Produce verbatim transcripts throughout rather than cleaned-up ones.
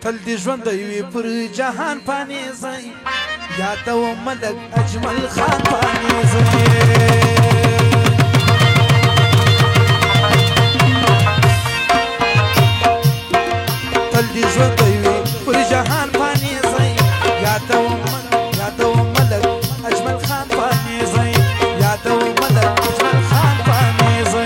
تل دې ژوندی وي پر جهان پانیزی یادوم ملک اجمل خان پانیزی تل دې ژوندی وي پر جهان پانیزی یادوم یادوم ملک اجمل خان پانیزی یادوم ملک اجمل خان پانیزی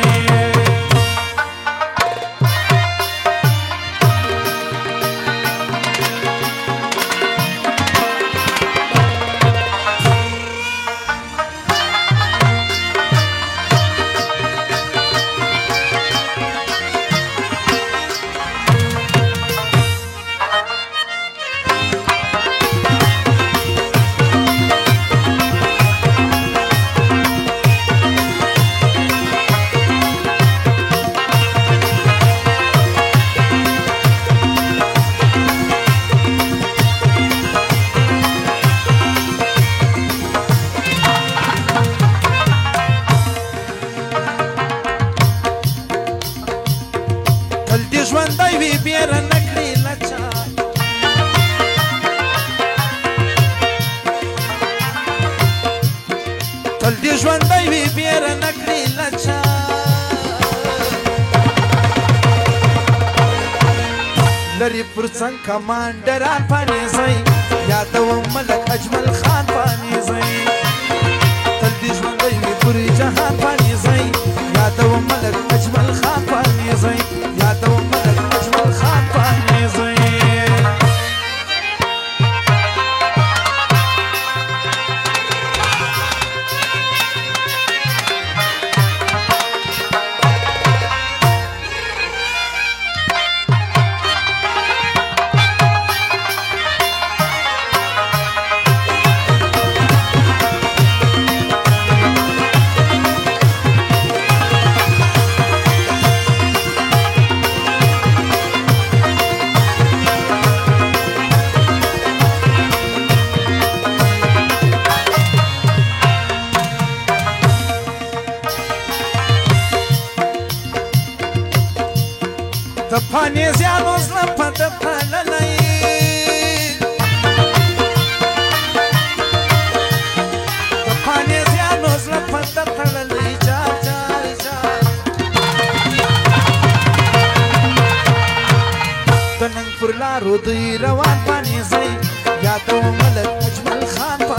ژوندی وي بیره نکړي لچا تل دې ژوندی وي بیره نکړي لچا لري پر څنګ کمانډران پانیزی یادوم ملک اجمل خان پانیزی تل دې ژوندی وي پر جهان پانیزی یادوم ملک اجمل خان پانیزی یادوم ملک اجمل خان پانیزی د پانیزیانو زړه په ده تړلی د پانیزیانو زړه په ده تړلی جار جار جار د ننګ پر لارو دوی روان پانیزی یادوم ملک اجمل خان